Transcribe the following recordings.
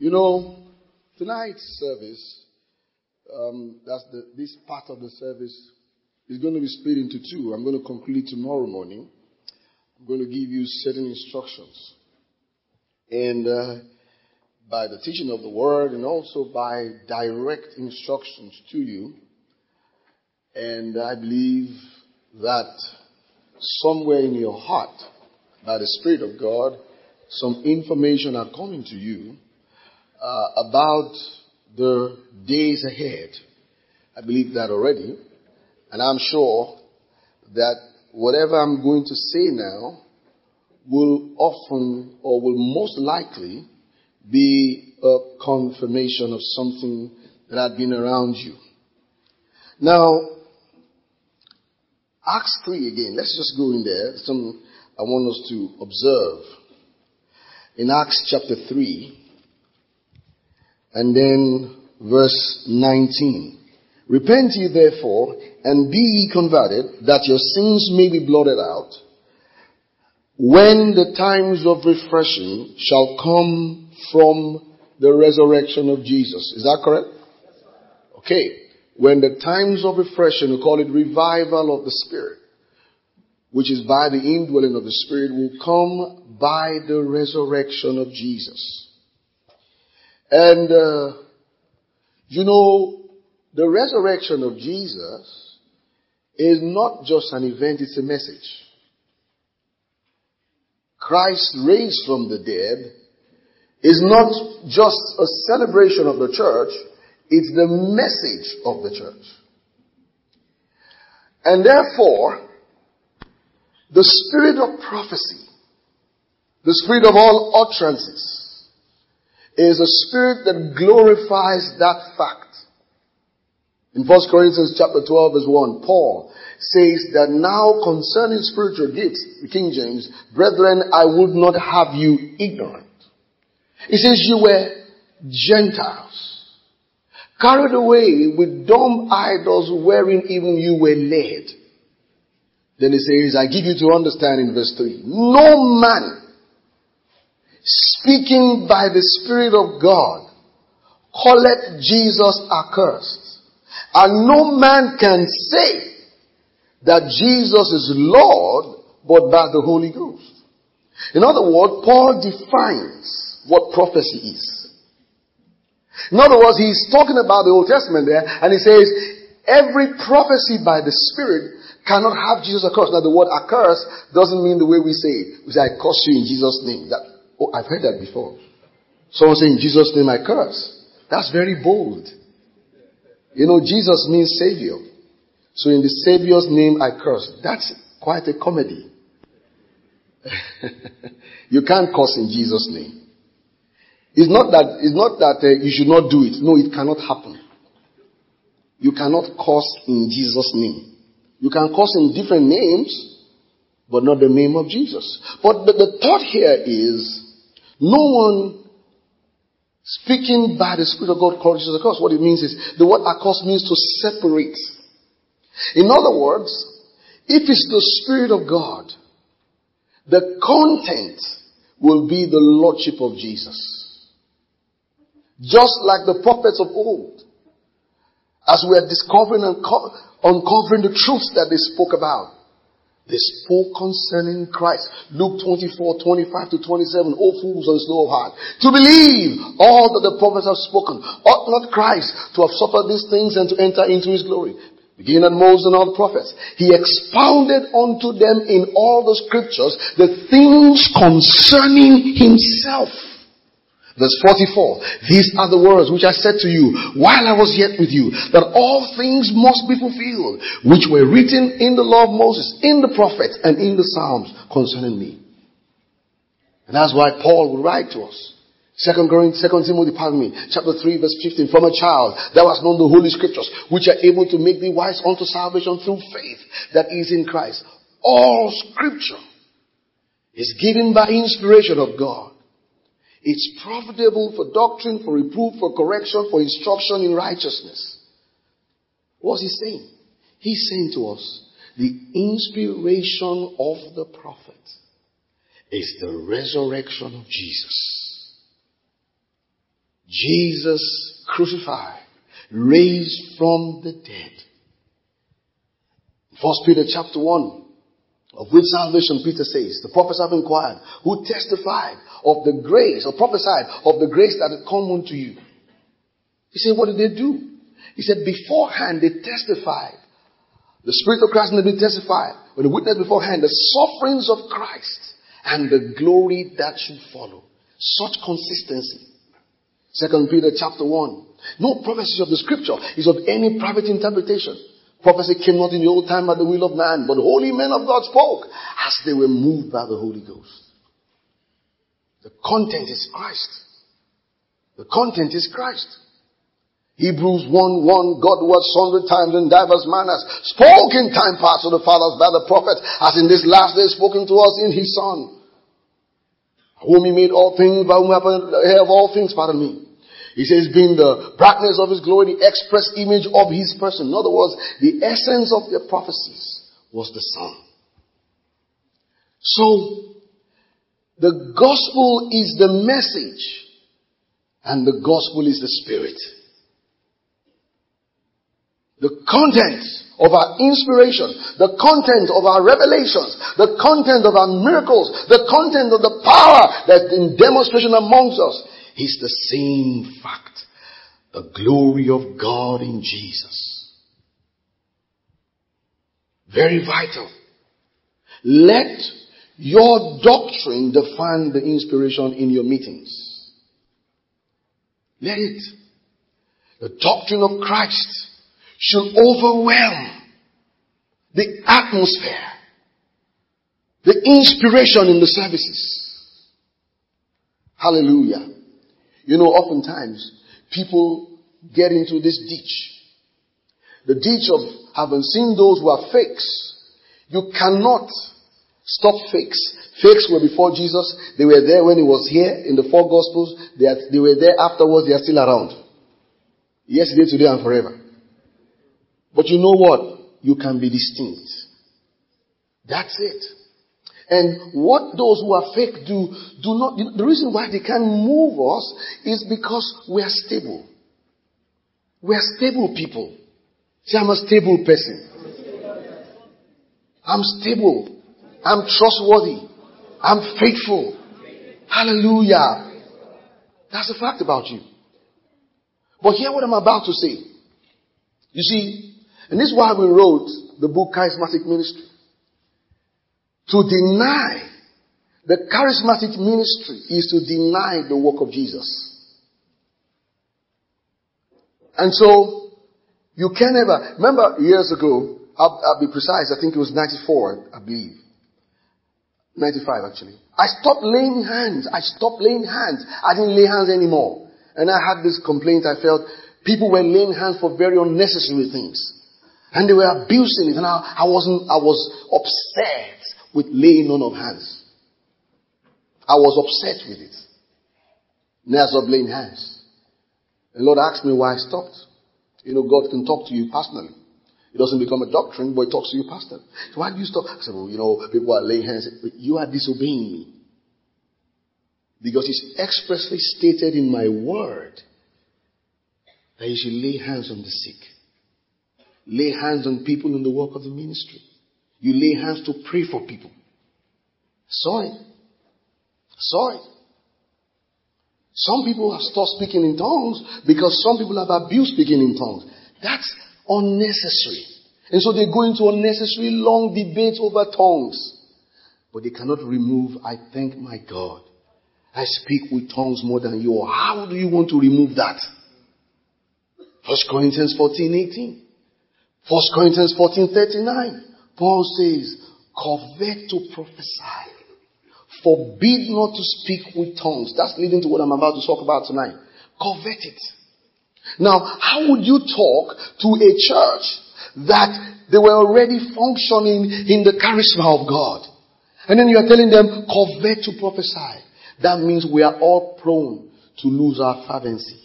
You know, tonight's service, this part of the service is going to be split into two. I'm going to conclude tomorrow morning. I'm going to give you certain instructions. And by the teaching of the word and also by direct instructions to you. And I believe that somewhere in your heart, by the Spirit of God, some information are coming to you about the days ahead. I believe that already. And I'm sure that whatever I'm going to say now will often or will most likely be a confirmation of something that had been around you. Now, Acts 3 again. Let's just go in there. Some I want us to observe. In Acts chapter 3 and then verse 19. Repent ye therefore and be ye converted, that your sins may be blotted out, when the times of refreshing shall come from the resurrection of Jesus. Is that correct? Okay. When the times of refreshing, we call it revival of the Spirit, which is by the indwelling of the Spirit, will come by the resurrection of Jesus. And, the resurrection of Jesus is not just an event, it's a message. Christ raised from the dead is not just a celebration of the church, it's the message of the church. And therefore, the spirit of prophecy, the spirit of all utterances, is a spirit that glorifies that fact. In 1 Corinthians chapter 12 verse 1, Paul says that now concerning spiritual gifts, the King James, brethren, I would not have you ignorant. He says you were Gentiles, carried away with dumb idols wherein even you were led. Then he says, I give you to understand in verse 3, no man speaking by the Spirit of God calleth Jesus accursed. And no man can say that Jesus is Lord but by the Holy Ghost. In other words, Paul defines what prophecy is. In other words, he's talking about the Old Testament there, and he says, every prophecy by the Spirit cannot have Jesus accursed. Now, the word accursed doesn't mean the way we say it. We say, I curse you in Jesus' name. I've heard that before. Someone saying, in Jesus' name I curse. That's very bold. Jesus means Savior. So in the Savior's name I curse. That's quite a comedy. You can't curse in Jesus' name. It's not that you should not do it. No, it cannot happen. You cannot curse in Jesus' name. You can curse in different names, but not the name of Jesus. But the thought here is, no one speaking by the Spirit of God calls Jesus accursed. What it means is, the word accursed means to separate. In other words, if it's the Spirit of God, the content will be the Lordship of Jesus. Just like the prophets of old, as we are discovering and uncovering the truths that they spoke about. They spoke concerning Christ. Luke 24, 25 to 27. O fools and slow of heart, to believe all that the prophets have spoken. Ought not Christ to have suffered these things and to enter into his glory? Beginning at Moses and all the prophets, he expounded unto them in all the scriptures the things concerning himself. Verse 44, these are the words which I said to you while I was yet with you, that all things must be fulfilled, which were written in the law of Moses, in the prophets, and in the Psalms concerning me. And that's why Paul would write to us. 2 Timothy, chapter 3, verse 15, from a child thou hast known the holy scriptures, which are able to make thee wise unto salvation through faith that is in Christ. All scripture is given by inspiration of God. It's profitable for doctrine, for reproof, for correction, for instruction in righteousness. What's he saying? He's saying to us, the inspiration of the prophet is the resurrection of Jesus. Jesus crucified, raised from the dead. 1 Peter chapter 1, of which salvation Peter says, the prophets have inquired, who testified of the grace, or prophesied of the grace that had come unto you. He said, what did they do? He said, beforehand they testified. The Spirit of Christ and they testified, when they witnessed beforehand the sufferings of Christ and the glory that should follow. Such consistency. 2 Peter chapter 1. No prophecy of the scripture is of any private interpretation. Prophecy came not in the old time by the will of man, but holy men of God spoke as they were moved by the Holy Ghost. The content is Christ. The content is Christ. Hebrews 1:1, God was sundry times in diverse manners spoke in time past to the fathers by the prophets, as in this last day spoken to us in his Son, whom he made all things, by whom heir of all things, pardon me. He says, being the brightness of his glory, the express image of his person. In other words, the essence of the prophecies was the Son. So, the gospel is the message, and the gospel is the Spirit. The content of our inspiration, the content of our revelations, the content of our miracles, the content of the power that's in demonstration amongst us is the same fact. The glory of God in Jesus. Very vital. Let your doctrine define the inspiration in your meetings. Let it. The doctrine of Christ should overwhelm the atmosphere, the inspiration in the services. Hallelujah. You know, oftentimes people get into this ditch. The ditch of having seen those who are fakes. You cannot stop fakes. Fakes were before Jesus. They were there when he was here in the four Gospels. They were there afterwards. They are still around. Yesterday, today, and forever. But you know what? You can be distinct. That's it. And what those who are fake do not, the reason why they can't move us is because we are stable. We are stable people. See, I'm a stable person. I'm stable. I'm trustworthy. I'm faithful. Hallelujah. That's the fact about you. But hear what I'm about to say. You see, and this is why we wrote the book Charismatic Ministry. To deny the charismatic ministry is to deny the work of Jesus. And so, you can never, remember years ago, I'll be precise, I think it was 94, I believe. 95 actually. I stopped laying hands. I didn't lay hands anymore. And I had this complaint I felt, people were laying hands for very unnecessary things. And they were abusing it. And I was upset with laying on of hands. I was upset with it. And I stopped laying hands. The Lord asked me why I stopped. You know, God can talk to you personally. It doesn't become a doctrine, but it talks to you personally. So why do you stop? I said, well, you know, people are laying hands. But you are disobeying me. Because it's expressly stated in my word that you should lay hands on the sick. Lay hands on people in the work of the ministry. You lay hands to pray for people. Saw it. Some people have stopped speaking in tongues because some people have abused speaking in tongues. That's unnecessary. And so they go into unnecessary long debates over tongues. But they cannot remove, I thank my God, I speak with tongues more than you. How do you want to remove that? 1 Corinthians 14:18. 1 Corinthians 14:39. Paul says, covet to prophesy. Forbid not to speak with tongues. That's leading to what I'm about to talk about tonight. Covet it. Now, how would you talk to a church that they were already functioning in the charisma of God? And then you are telling them, covet to prophesy. That means we are all prone to lose our fervency.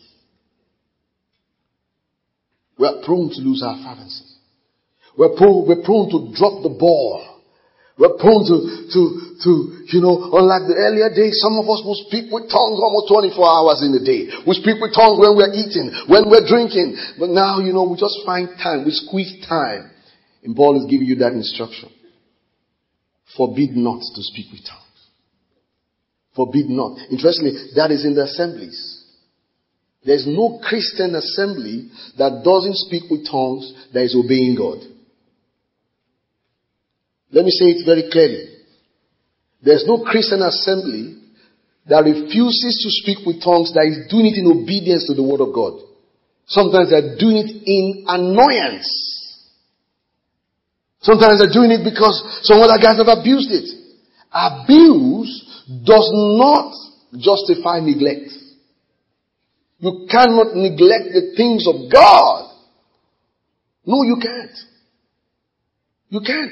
We are prone to lose our fervency. We're prone to drop the ball. We're prone unlike the earlier days, some of us will speak with tongues almost 24 hours in a day. We speak with tongues when we're eating, when we're drinking. But now, we just find time. We squeeze time. And Paul is giving you that instruction. Forbid not to speak with tongues. Forbid not. Interestingly, that is in the assemblies. There's no Christian assembly that doesn't speak with tongues that is obeying God. Let me say it very clearly. There's no Christian assembly that refuses to speak with tongues that is doing it in obedience to the word of God. Sometimes they're doing it in annoyance. Sometimes they're doing it because some other guys have abused it. Abuse does not justify neglect. You cannot neglect the things of God. No, you can't. You can't.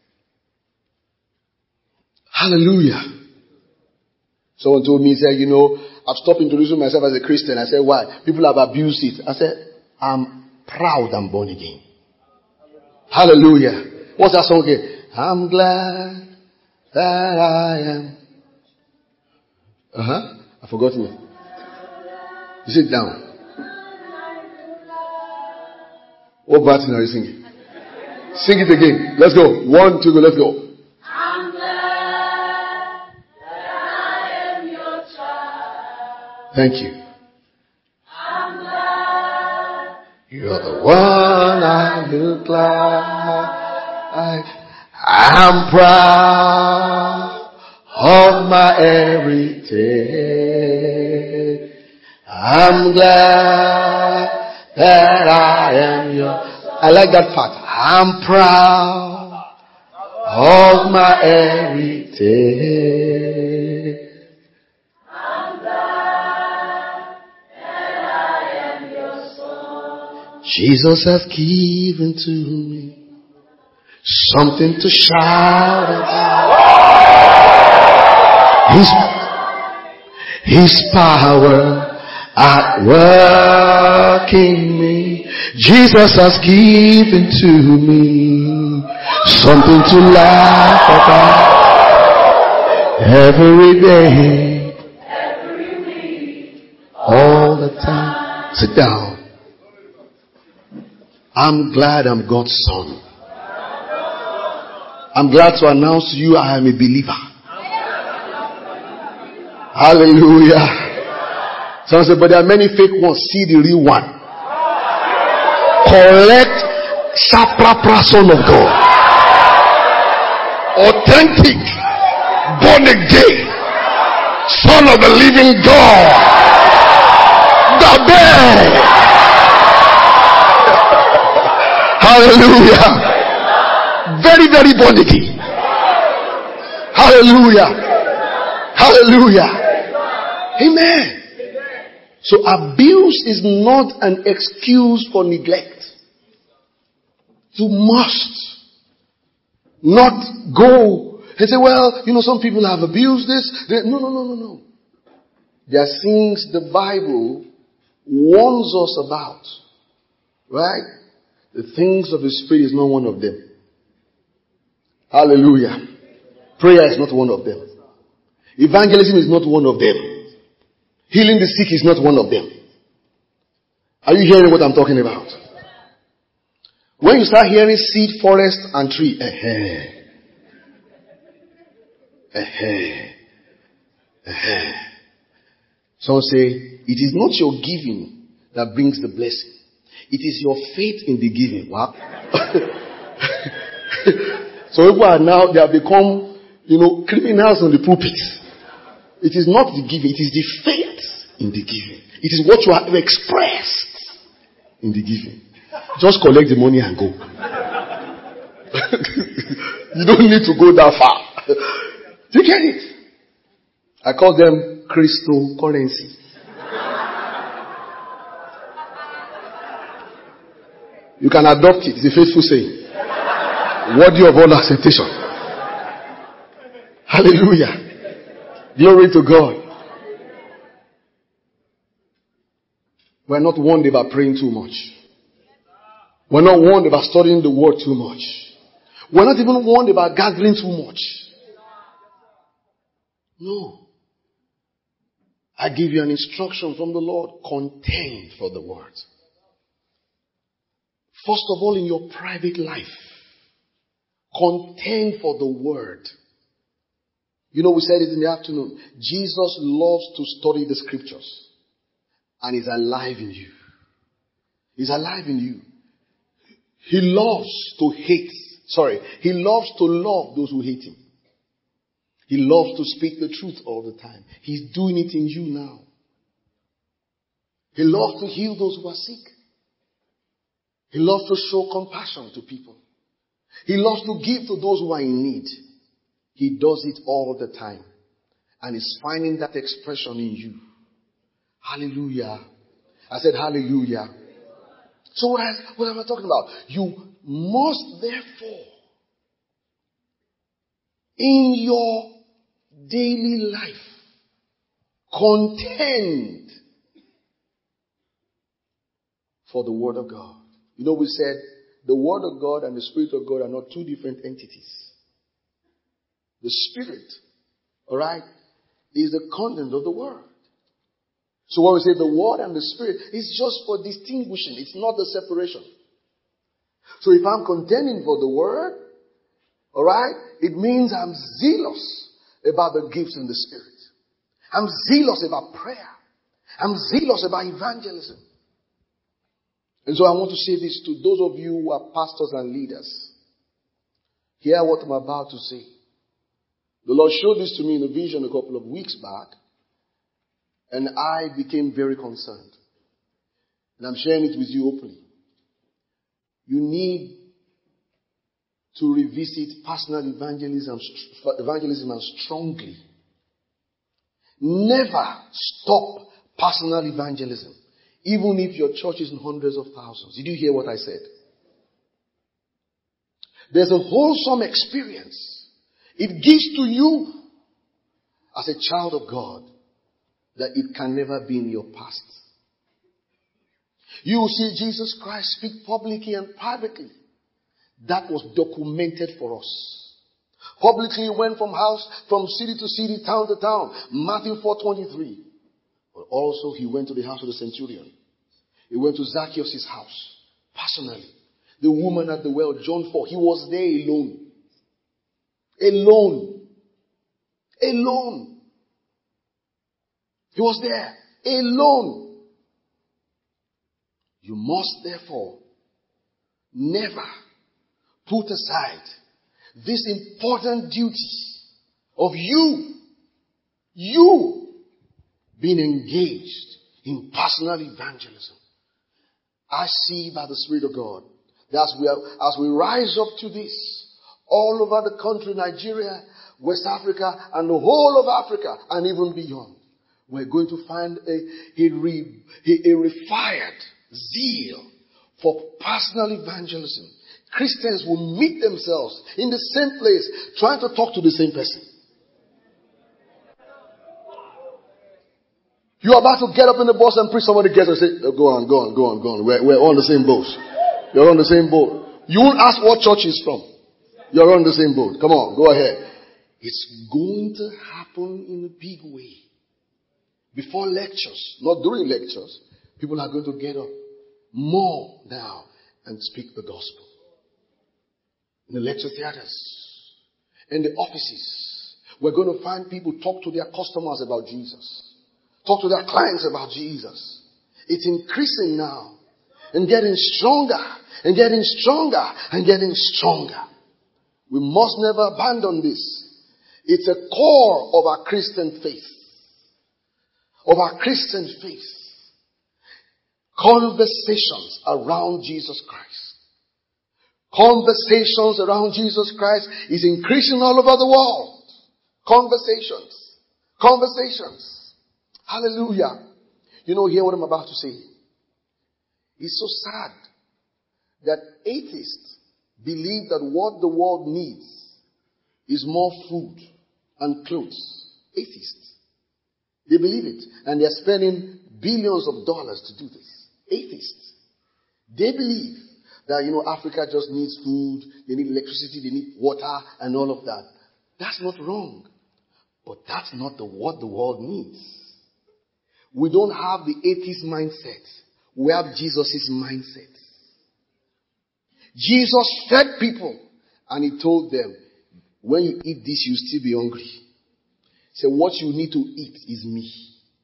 Hallelujah. Someone told me, he said, I've stopped introducing myself as a Christian. I said, why? People have abused it. I said, I'm proud I'm born again. Hallelujah. What's that song again? I'm glad that I am. I forgot it. You sit down. What version are you singing? Sing it again. Let's go. 1, 2, go. Let's go. I'm glad that I am your child. Thank you. I'm glad you're the one I look like. I'm proud of my heritage. I'm glad that I am your. I like that part. I'm proud of my heritage. I'm glad that I am your son. Jesus has given to me something to shout about. His power at work in me. Jesus has given to me something to laugh about every day, every week, all the time. Sit down. I'm glad I'm God's son. I'm glad to announce to you I am a believer. Hallelujah. Someone said, but there are many fake ones. See the real one. Correct, saprapra son of God. Authentic, born again, son of the living God. The best. Hallelujah. Very, very born again. Hallelujah. Hallelujah. Amen. So abuse is not an excuse for neglect. You must not go and say, well, some people have abused this. No. There are things the Bible warns us about. Right? The things of the Spirit is not one of them. Hallelujah. Prayer is not one of them. Evangelism is not one of them. Healing the sick is not one of them. Are you hearing what I'm talking about? When you start hearing seed, forest, and tree, some say, it is not your giving that brings the blessing. It is your faith in the giving. Wow. So people are now, they have become, criminals on the pulpit. It is not the giving, it is the faith in the giving. It is what you have expressed in the giving. Just collect the money and go. You don't need to go that far. You get it? I call them cryptocurrency. You can adopt it. It's a faithful saying. Worthy of all acceptation. Hallelujah. Glory to God. We're not warned about praying too much. We're not warned about studying the word too much. We're not even warned about gathering too much. No. I give you an instruction from the Lord. Contend for the word. First of all, in your private life, contend for the word. You know, we said it in the afternoon. Jesus loves to study the scriptures. And is alive in you. He's alive in you. He loves to hate. He loves to love those who hate him. He loves to speak the truth all the time. He's doing it in you now. He loves to heal those who are sick. He loves to show compassion to people. He loves to give to those who are in need. He does it all the time. And is finding that expression in you. Hallelujah. I said hallelujah. So what am I talking about? You must therefore, in your daily life, contend for the word of God. You know, we said the word of God and the Spirit of God are not two different entities. The Spirit, alright, is the content of the word. So when we say the word and the Spirit, it's just for distinguishing. It's not the separation. So if I'm contending for the word, alright, it means I'm zealous about the gifts in the Spirit. I'm zealous about prayer. I'm zealous about evangelism. And so I want to say this to those of you who are pastors and leaders. Hear what I'm about to say. The Lord showed this to me in a vision a couple of weeks back. And I became very concerned. And I'm sharing it with you openly. You need to revisit personal evangelism and strongly. Never stop personal evangelism. Even if your church is in hundreds of thousands. Did you hear what I said? There's a wholesome experience. It gives to you as a child of God that it can never be in your past. You will see Jesus Christ speak publicly and privately. That was documented for us. Publicly he went from city to city, town to town. Matthew 4:23. But also he went to the house of the centurion. He went to Zacchaeus' house. Personally. The woman at the well, John 4. He was there alone. Alone. Alone. He was there. Alone. You must therefore never put aside this important duty of you being engaged in personal evangelism. I see by the Spirit of God that as we rise up to this, all over the country, Nigeria, West Africa, and the whole of Africa, and even beyond, we're going to find a refired zeal for personal evangelism. Christians will meet themselves in the same place, trying to talk to the same person. You're about to get up in the bus and preach, somebody gets and say, oh, go on. We're on the same boat. You're on the same boat. You won't ask what church is from. You're on the same boat. Come on, go ahead. It's going to happen in a big way. Before lectures, not during lectures, people are going to get up more now and speak the gospel. In the lecture theaters, in the offices, we're going to find people talk to their customers about Jesus. Talk to their clients about Jesus. It's increasing now and getting stronger and getting stronger and getting stronger. We must never abandon this. It's a core of our Christian faith. Of our Christian faith. Conversations around Jesus Christ. Conversations around Jesus Christ is increasing all over the world. Conversations. Hallelujah. You know, hear what I'm about to say. It's so sad that atheists believe that what the world needs is more food and clothes. Atheists. They believe it. And they're spending billions of dollars to do this. Atheists. They believe That, Africa just needs food, they need electricity, they need water, and all of that. That's not wrong. But that's not what the world needs. We don't have the atheist mindset. We have Jesus' mindset. Jesus fed people, and he told them, when you eat this, you'll still be hungry. He said, what you need to eat is me.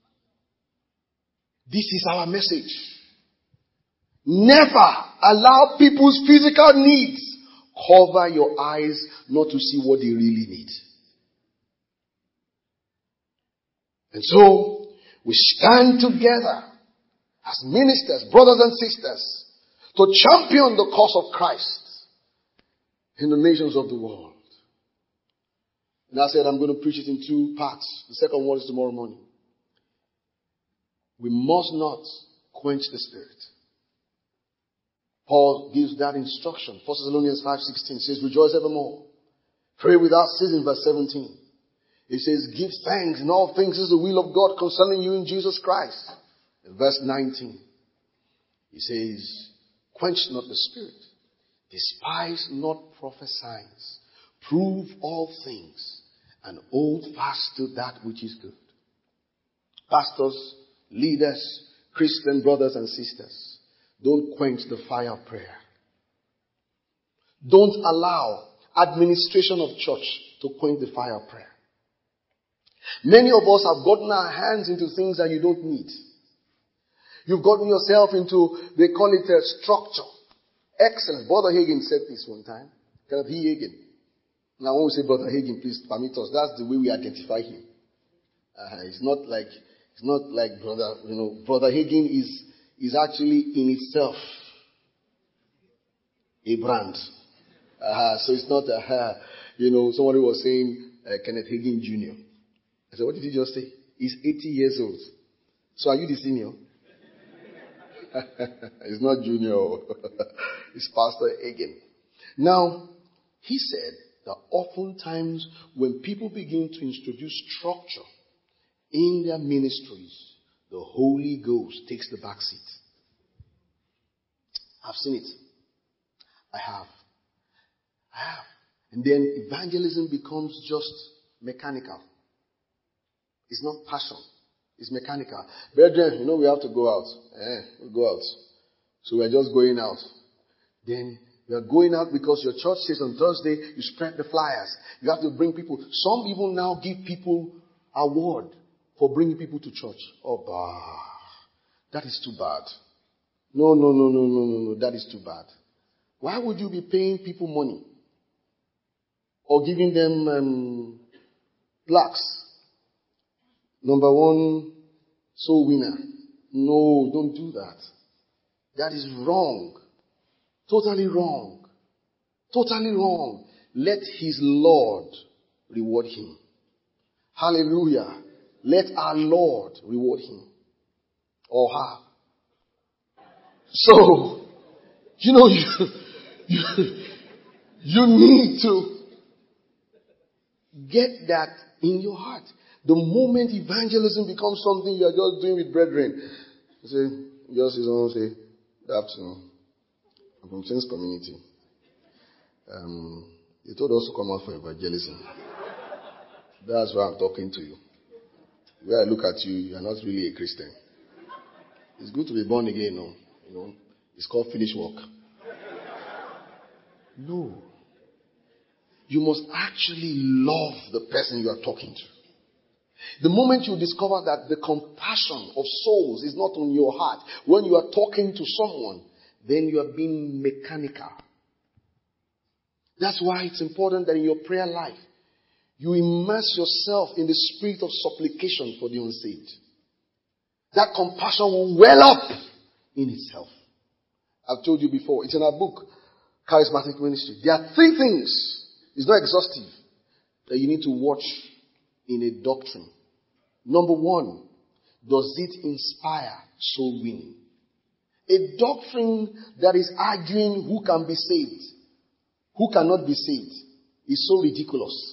This is our message. Never allow people's physical needs cover your eyes not to see what they really need. And so, we stand together as ministers, brothers and sisters, to champion the cause of Christ in the nations of the world. And I said I'm going to preach it in 2 parts. The second one is tomorrow morning. We must not quench the Spirit. Paul gives that instruction. 1 Thessalonians 5:16 says, rejoice evermore. Pray without ceasing, verse 17. It says, give thanks in all things is the will of God concerning you in Jesus Christ. In verse 19, he says, quench not the Spirit. Despise not prophesying. Prove all things and hold fast to that which is good. Pastors, leaders, Christian brothers and sisters, don't quench the fire of prayer. Don't allow administration of church to quench the fire of prayer. Many of us have gotten our hands into things that you don't need. You've gotten yourself into, they call it a structure. Excellent. Brother Hagin said this one time. Kenneth Hagin. Now when we say Brother Hagin, please permit us. That's the way we identify him. It's not like brother, Brother Hagin is actually in itself a brand. So it's not somebody was saying Kenneth Hagin Jr. I said, what did he just say? He's 80 years old. So are you the senior? It's not junior. It's Pastor Hagin. Now, he said that oftentimes when people begin to introduce structure in their ministries, the Holy Ghost takes the back seat. I've seen it. I have. And then evangelism becomes just mechanical. It's not passion. It's mechanical. Brethren, we have to go out. We go out. So we're just going out. Then we are going out because your church says on Thursday you spread the flyers. You have to bring people. Some even now give people award for bringing people to church. Oh, that is too bad. No. That is too bad. Why would you be paying people money or giving them plaques? Number 1, soul winner. No, don't do that. That is wrong. Totally wrong. Totally wrong. Let his Lord reward him. Hallelujah. Let our Lord reward him. Or her. So, you need to get that in your heart. The moment evangelism becomes something you are just doing with brethren, you say, just someone say, good afternoon. I'm from Chains Community. They told us to come out for evangelism. That's why I'm talking to you. Where I look at you, you are not really a Christian. It's good to be born again, It's called finished work. No. You must actually love the person you are talking to. The moment you discover that the compassion of souls is not on your heart, when you are talking to someone, then you are being mechanical. That's why it's important that in your prayer life, you immerse yourself in the spirit of supplication for the unsaved. That compassion will well up in itself. I've told you before, it's in our book, Charismatic Ministry. There are 3 things, it's not exhaustive, that you need to watch in a doctrine. Number 1, does it inspire soul winning? A doctrine that is arguing who can be saved, who cannot be saved, is so ridiculous.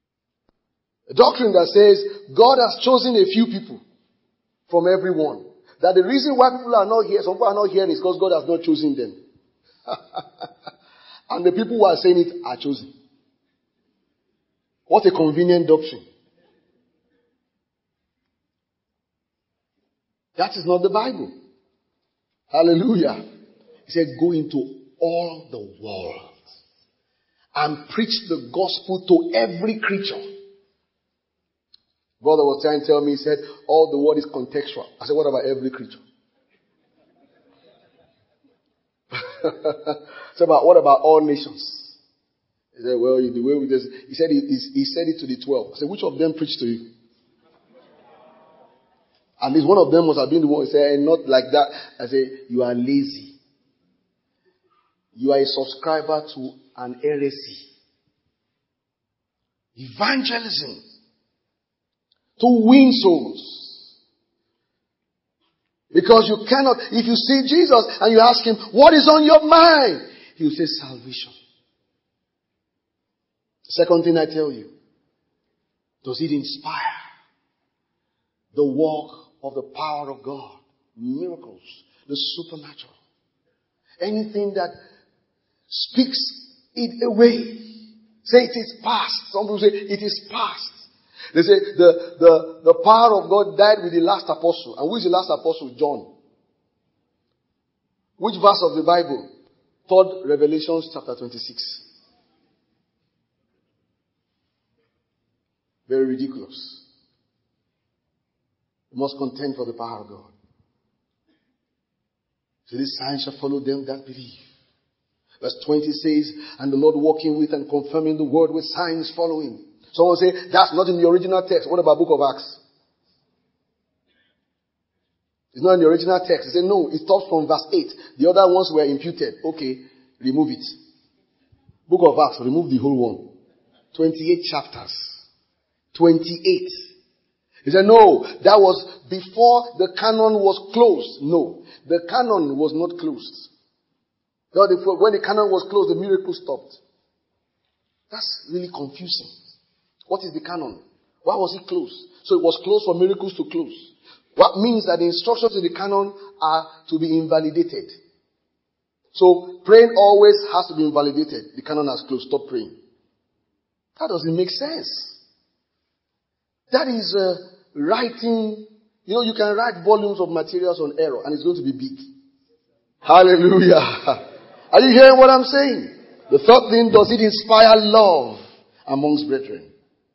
A doctrine that says God has chosen a few people from everyone. that the reason why people are not here, some people are not here, is because God has not chosen them. And the people who are saying it are chosen. What a convenient doctrine. That is not the Bible. Hallelujah. He said, go into all the world and preach the gospel to every creature. Brother was trying to tell me, he said, all the word is contextual. I said, what about every creature? So what about all nations? He said, well, the way we just, he said it to the 12. I said, which of them preached to you? At least one of them must have been the one who said, not like that. I said, you are lazy. You are a subscriber to an heresy. Evangelism. To win souls. Because you cannot, if you see Jesus and you ask him, what is on your mind? He will say salvation. Second thing I tell you, does it inspire the work of the power of God? Miracles, the supernatural. Anything that speaks it away. Say it is past. Some people say it is past. They say the power of God died with the last apostle. And who is the last apostle? John. Which verse of the Bible? 3rd Revelation chapter 26. Very ridiculous. We must contend for the power of God. So these signs shall follow them that believe. Verse 20 says, and the Lord walking with and confirming the word with signs following. Someone say, that's not in the original text. What about Book of Acts? It's not in the original text. He said, no, it stops from verse 8. The other ones were imputed. Okay, remove it. Book of Acts, remove the whole one. 28 chapters. 28. He said, no, that was before the canon was closed. No, the canon was not closed. When the canon was closed, the miracle stopped. That's really confusing. What is the canon? Why was it closed? So it was closed for miracles to close. What means that the instructions in the canon are to be invalidated. So praying always has to be invalidated. The canon has closed. Stop praying. That doesn't make sense. That is writing. You know, you can write volumes of materials on error and it's going to be big. Hallelujah. Are you hearing what I'm saying? The third thing, does it inspire love amongst brethren?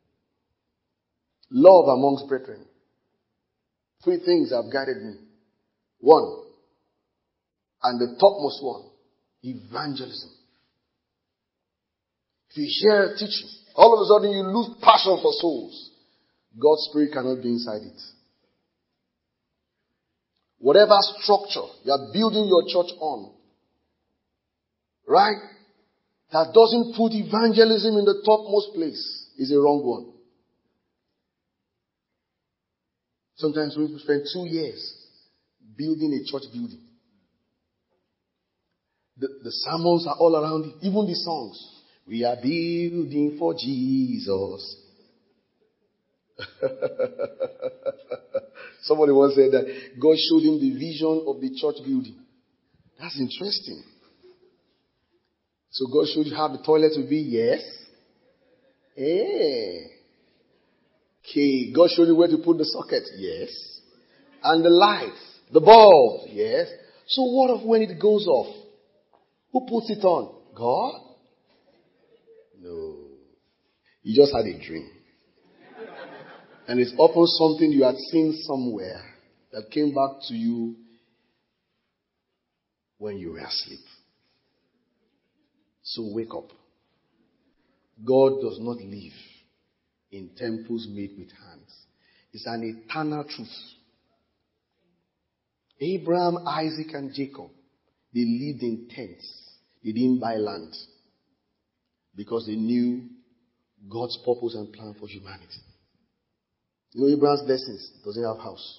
Love amongst brethren. 3 things have guided me. 1, and the topmost one, evangelism. If you hear a teaching, all of a sudden you lose passion for souls. God's Spirit cannot be inside it. Whatever structure you are building your church on, right, that doesn't put evangelism in the topmost place is a wrong one. Sometimes we spend 2 years building a church building. The sermons are all around it, even the songs. We are building for Jesus. Somebody once said that God showed him the vision of the church building. That's interesting. So God showed you how the toilet will be? Yes. Okay. God showed you where to put the socket? Yes. And the lights, the bulb? Yes. So what of when it goes off? Who puts it on? God? No. You just had a dream. And it's often something you had seen somewhere that came back to you when you were asleep. So wake up. God does not live in temples made with hands. It's an eternal truth. Abraham, Isaac, and Jacob, they lived in tents. They didn't buy land because they knew God's purpose and plan for humanity. You know Abraham's blessings doesn't have house.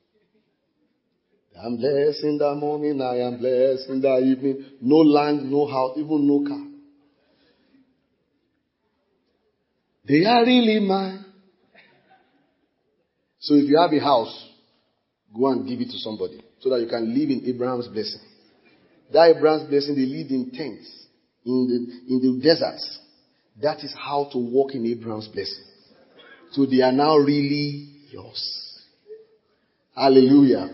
I'm blessed in the morning, I am blessed in the evening. No land, no house, even no car. They are really mine. So if you have a house, Go and give it to somebody so that you can live in Abraham's blessing. That Abraham's blessing, they lived in tents, in the deserts. That is how to walk in Abraham's blessing. So they are now really yours. Hallelujah.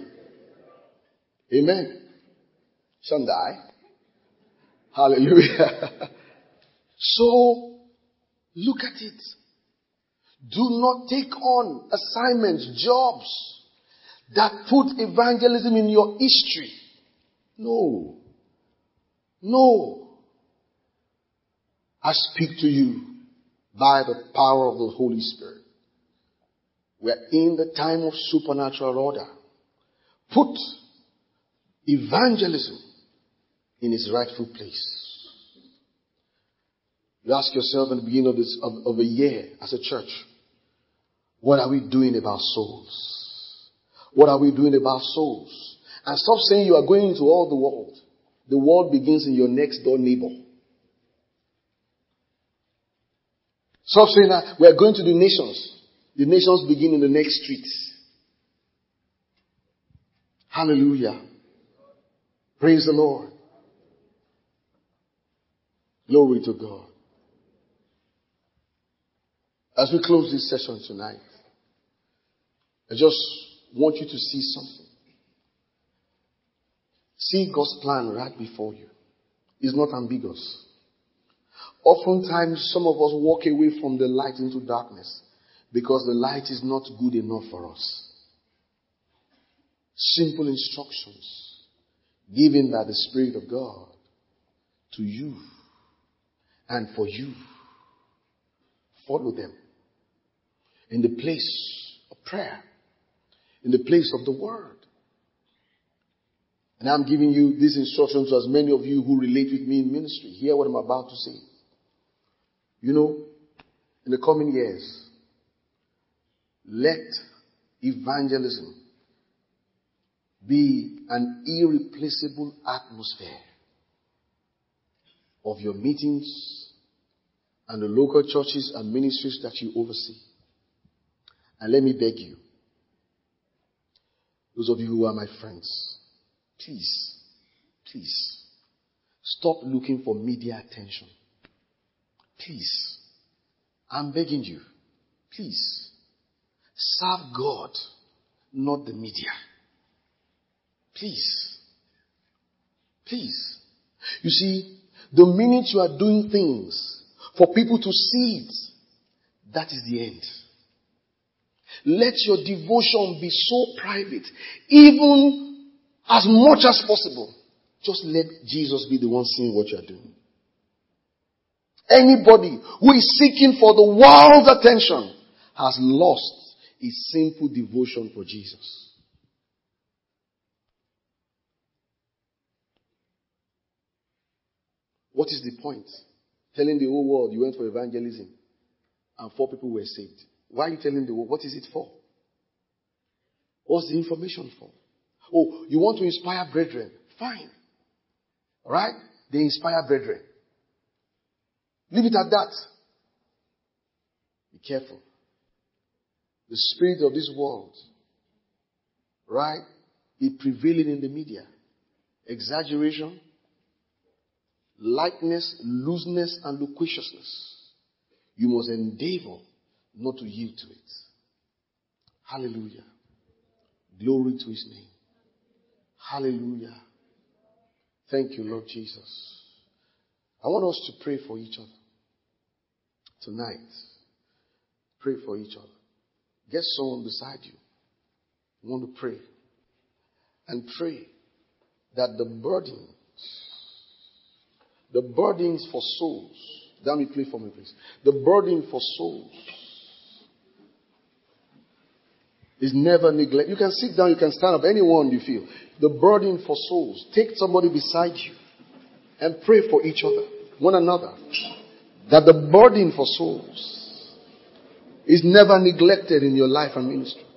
Amen. Shandai. Hallelujah. So, look at it. Do not take on assignments, jobs that put evangelism in your history. No. No. I speak to you by the power of the Holy Spirit. We are in the time of supernatural order. Put evangelism in its rightful place. You ask yourself at the beginning of a year as a church, what are we doing about souls? What are we doing about souls? And stop saying you are going into all the world. The world begins in your next door neighbor. Stop saying that we are going to the nations. The nations begin in the next street. Hallelujah. Praise the Lord. Glory to God. As we close this session tonight, I just want you to see something. See God's plan right before you. It's not ambiguous. Oftentimes, some of us walk away from the light into darkness because the light is not good enough for us. Simple instructions given by the Spirit of God to you and for you. Follow them. In the place of prayer. In the place of the Word. And I'm giving you these instructions to as many of you who relate with me in ministry. Hear what I'm about to say. You know, in the coming years, let evangelism be an irreplaceable atmosphere of your meetings and the local churches and ministries that you oversee. And let me beg you, those of you who are my friends, please, stop looking for media attention. Please, I'm begging you, please, serve God, not the media. Please. You see, the minute you are doing things for people to see it, that is the end. Let your devotion be so private, even as much as possible. Just let Jesus be the one seeing what you are doing. Anybody who is seeking for the world's attention has lost his simple devotion for Jesus. What is the point? Telling the whole world you went for evangelism and 4 people were saved. Why are you telling the world? What is it for? What's the information for? Oh, you want to inspire brethren. Fine. Alright? They inspire brethren. Leave it at that. Be careful. The spirit of this world, right, is prevailing in the media. Exaggeration, lightness, looseness, and loquaciousness. You must endeavor not to yield to it. Hallelujah. Glory to His name. Hallelujah. Thank you, Lord Jesus. I want us to pray for each other tonight. Pray for each other. Get someone beside you. You want to pray. And pray that the burdens for souls. Let me play for me, please. The burden for souls is never neglected. You can sit down, you can stand up, anyone you feel. The burden for souls. Take somebody beside you and pray for each other, one another. That the burden for souls is never neglected in your life and ministry.